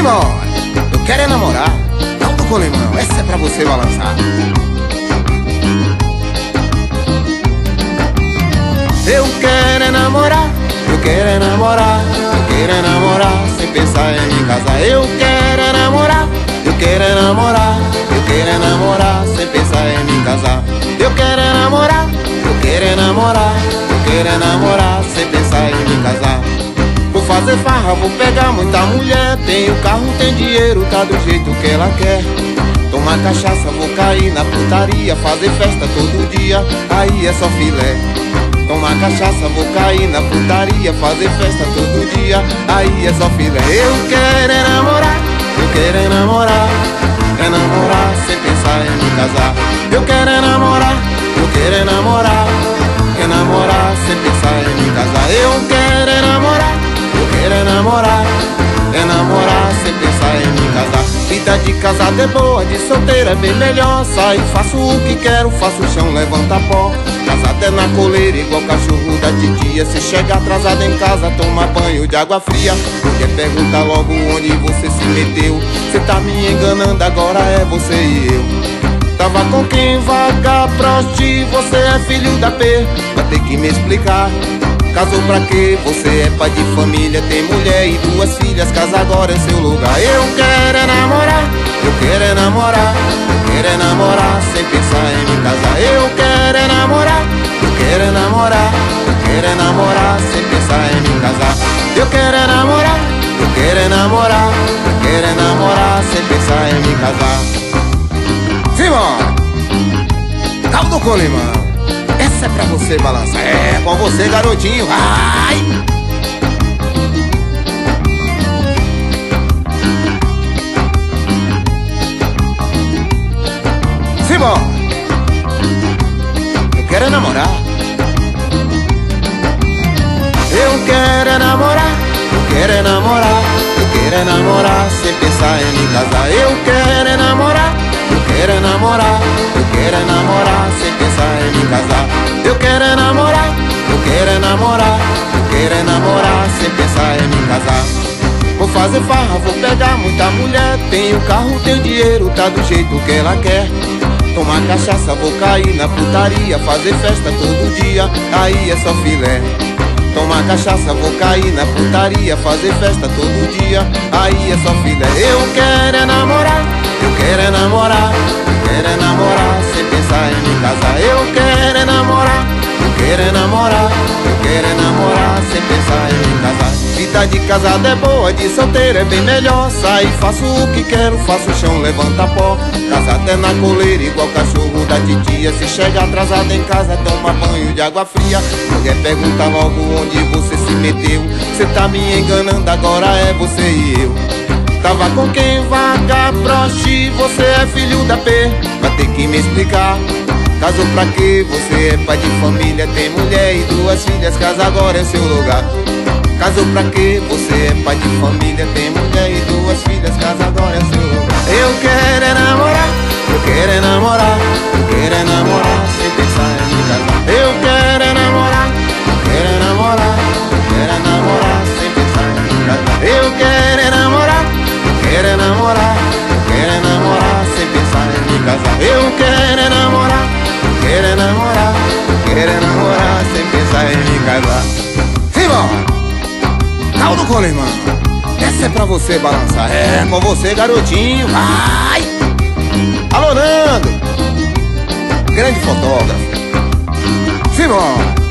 Simbora, eu quero é namorar. Caldo com limão, essa é pra você balançar. Eu quero é namorar, eu quero é namorar, eu quero é namorar, sem pensar em me casar. Eu quero é namorar, eu quero é namorar, eu quero é namorar, sem pensar em me casar. Eu quero é namorar, eu quero é namorar, eu quero é namorar, sem pensar em me casar. Vou fazer farra, vou pegar muita mulher. Tenho carro, tem dinheiro, tá do jeito que ela quer. Tomar cachaça, vou cair na putaria, fazer festa todo dia, aí é só filé. Tomar cachaça, vou cair na putaria, fazer festa todo dia, aí é só filé. Eu quero é namorar, eu quero é namorar, é namorar sem pensar em me casar. Eu quero é namorar, eu quero é namorar, é namorar sem pensar em me casar. Eu quero é namorar, eu quero é namorar, é namorar sem pensar em me casar. Vida de casada é boa, de solteira é bem melhor. Saio, faço o que quero, faço o chão, levanta pó. Casado é na coleira, igual cachorro da titia. Se chega atrasado em casa, toma banho de água fria. Mulher pergunta logo onde você se meteu. Cê tá me enganando, agora é você e eu. Tava com quem vaga prosti, você é filho da P. Vai ter que me explicar. Casou pra quê? Você é pai de família, tem mulher e 2 filhas, casa agora é seu lugar. Eu quero é namorar, eu quero é namorar, eu quero é namorar, sem pensar em me casar. Eu quero é namorar, eu quero é namorar, eu quero é namorar, sem pensar em me casar. Eu quero é namorar, eu quero é namorar, eu quero é namorar, sem pensar em me casar. Simbora! Caldo com limão, essa é pra você balançar. É com você, garotinho. Vai! Simbora! Eu quero é namorar. Eu quero é namorar, eu quero é namorar, eu quero é namorar, sem pensar em me casar. Eu quero é namorar, eu quero é namorar, eu quero é namorar, sem pensar em me casar. Eu quero é namorar, eu quero é namorar, eu quero é namorar, sem pensar em me casar. Vou fazer farra, vou pegar muita mulher. Tenho carro, tenho dinheiro, tá do jeito que ela quer. Tomar cachaça, vou cair na putaria, fazer festa todo dia, aí é só filé. Tomar cachaça, vou cair na putaria, fazer festa todo dia, aí é só filé. Eu quero é namorar, eu quero é namorar, eu quero é namorar, sem pensar em me casar. Eu quero é namorar, eu quero é namorar, eu quero é namorar, sem pensar em me casar. Vida de casada é boa, de solteira é bem melhor. Saio, faço o que quero, faço o chão, levanta pó. Casado é na coleira, igual cachorro da titia. Se chega atrasado em casa, toma banho de água fria. Mulher pergunta logo onde você se meteu. Cê tá me enganando, agora é você e eu. Tava com quem vaga prosti, você é filho da P. Vai ter que me explicar. Casou pra quê? Você é pai de família, tem mulher e 2 filhas, casa agora é seu lugar. Casou pra quê? Você é pai de família, tem mulher e 2 filhas, casa agora é seu lugar. Eu quero é namorar, eu quero é namorar, eu quero é namorar, sem pensar em me casar. Eu quero é namorar, eu quero é namorar, eu quero é namorar, sem pensar em me casar. Eu quero é namorar, eu quero é namorar, eu quero é namorar, sem pensar em me casar. Eu quero é namorar, eu quero é namorar, eu quero é namorar, sem pensar em me casar. Simbora! Caldo com limão, essa é pra você balançar. É com você, garotinho. Vai! Alô, Nando, grande fotógrafo. Simbora!